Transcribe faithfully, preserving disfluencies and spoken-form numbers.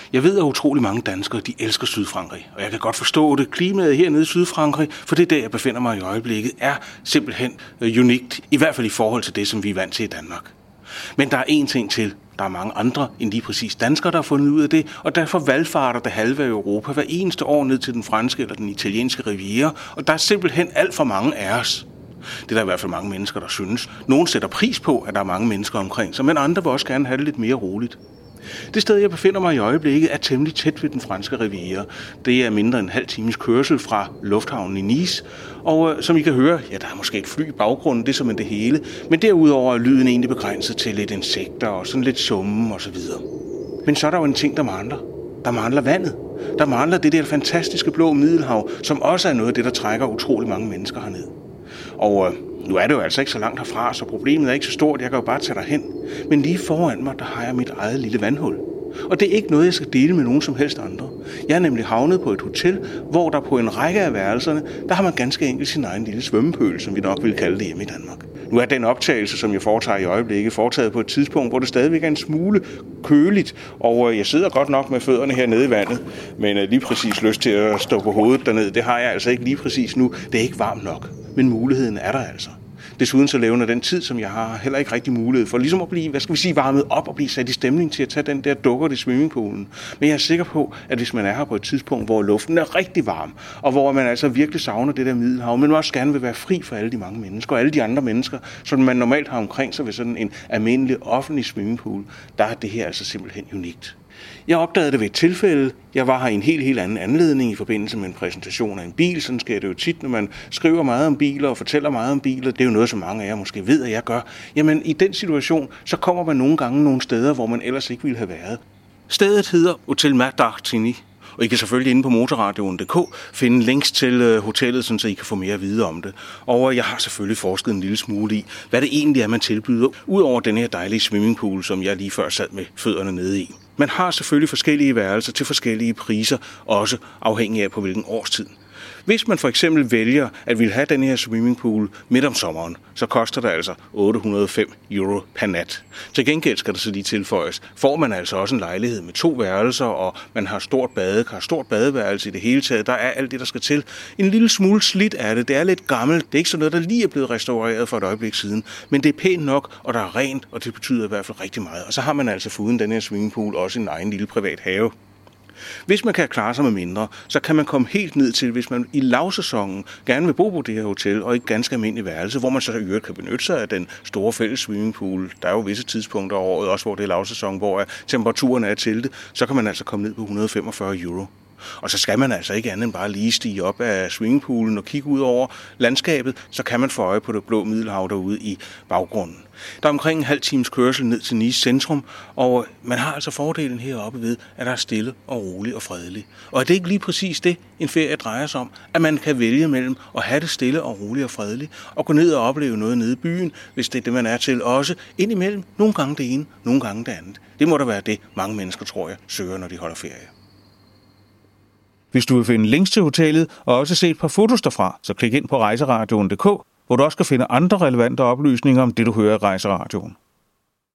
Jeg ved, at utrolig mange danskere, de elsker Sydfrankrig, og jeg kan godt forstå det. Klimaet hernede i Sydfrankrig, for det der, jeg befinder mig i øjeblikket, er simpelthen uh, unikt, i hvert fald i forhold til det, som vi er vant til i Danmark. Men der er én ting til. Der er mange andre end lige præcis danskere, der har fundet ud af det, og derfor valgfarter det halve af Europa hver eneste år ned til den franske eller den italienske riviera, og der er simpelthen alt for mange af os. Det er der i hvert fald mange mennesker, der synes. Nogle sætter pris på, at der er mange mennesker omkring sig, men andre vil også gerne have det lidt mere roligt. Det sted, jeg befinder mig i øjeblikket, er temmelig tæt ved den franske riviera. Det er mindre end en halv times kørsel fra lufthavnen i Nice, og øh, som I kan høre, ja, der er måske et fly i baggrunden, det er som det hele, men derudover er lyden egentlig begrænset til lidt insekter og sådan lidt summen og så videre. Men så er der jo en ting, der mangler. Der mangler vandet. Der mangler det der fantastiske blå Middelhav, som også er noget af det, der trækker utrolig mange mennesker herned. Og øh, nu er det jo altså ikke så langt herfra, så problemet er ikke så stort, jeg kan jo bare tage derhen. Men lige foran mig, der har jeg mit eget lille vandhul. Og det er ikke noget, jeg skal dele med nogen som helst andre. Jeg er nemlig havnet på et hotel, hvor der på en række af værelserne, der har man ganske enkelt sin egen lille svømmepøl, som vi nok vil kalde det hjemme i Danmark. Nu er den optagelse, som jeg foretager i øjeblikket, foretaget på et tidspunkt, hvor det stadigvæk er en smule køligt, og jeg sidder godt nok med fødderne her nede i vandet, men lige præcis lyst til at stå på hovedet dernede, det har jeg altså ikke lige præcis nu. Det er ikke varmt nok, men muligheden er der altså. Desuden så levner den tid, som jeg har, heller ikke rigtig mulighed for, ligesom at blive, hvad skal vi sige, varmet op og blive sat i stemning til at tage den der dukker i swimmingpoolen. Men jeg er sikker på, at hvis man er her på et tidspunkt, hvor luften er rigtig varm, og hvor man altså virkelig savner det der Middelhav, men også gerne vil være fri for alle de mange mennesker og alle de andre mennesker, som man normalt har omkring sig ved sådan en almindelig offentlig swimmingpool, der er det her altså simpelthen unikt. Jeg opdagede det ved et tilfælde. Jeg var her i en helt, helt anden anledning i forbindelse med en præsentation af en bil. Sådan sker det jo tit, når man skriver meget om biler og fortæller meget om biler. Det er jo noget, som mange af jer måske ved, at jeg gør. Jamen, i den situation, så kommer man nogle gange nogle steder, hvor man ellers ikke ville have været. Stedet hedder Hotel Mar d'Artigny, og I kan selvfølgelig inde på motorradioen punktum d k finde links til hotellet, så I kan få mere at vide om det. Og jeg har selvfølgelig forsket en lille smule i, hvad det egentlig er, man tilbyder, udover den her dejlige swimmingpool, som jeg lige før sad med fødderne nede i. Man har selvfølgelig forskellige værelser til forskellige priser, også afhængig af på hvilken årstid. Hvis man for eksempel vælger at ville have den her swimmingpool midt om sommeren, så koster det altså otte hundrede og fem euro per nat. Til gengæld skal der så lige tilføjes, får man altså også en lejlighed med to værelser, og man har stort badekar, stort badeværelse i det hele taget. Der er alt det, der skal til. En lille smule slidt er det. Det er lidt gammelt. Det er ikke sådan noget, der lige er blevet restaureret for et øjeblik siden. Men det er pænt nok, og der er rent, og det betyder i hvert fald rigtig meget. Og så har man altså foruden den her swimmingpool også en egen lille privat have. Hvis man kan klare sig med mindre, så kan man komme helt ned til, hvis man i lavsæsonen gerne vil bo på det her hotel, og ikke ganske almindelig værelse, hvor man så i øvrigt kan benytte sig af den store fælles swimmingpool. Der er jo visse tidspunkter over året, også hvor det er lavsæson, hvor temperaturen er til det, så kan man altså komme ned på et hundrede og femogfyrre euro. Og så skal man altså ikke andet end bare lige stige op af swimmingpoolen og kigge ud over landskabet, så kan man få øje på det blå Middelhav derude i baggrunden. Der er omkring en halv times kørsel ned til Nice centrum, og man har altså fordelen heroppe ved, at der er stille og roligt og fredeligt. Og er det ikke lige præcis det, en ferie drejer sig om? At man kan vælge mellem at have det stille og roligt og fredeligt, og gå ned og opleve noget nede i byen, hvis det er det, man er til. Også indimellem, nogle gange det ene, nogle gange det andet. Det må da være det, mange mennesker, tror jeg, søger, når de holder ferie. Hvis du vil finde links til hotellet og også se et par fotos derfra, så klik ind på rejseradioen punktum d k, hvor du også kan finde andre relevante oplysninger om det, du hører i Rejseradioen.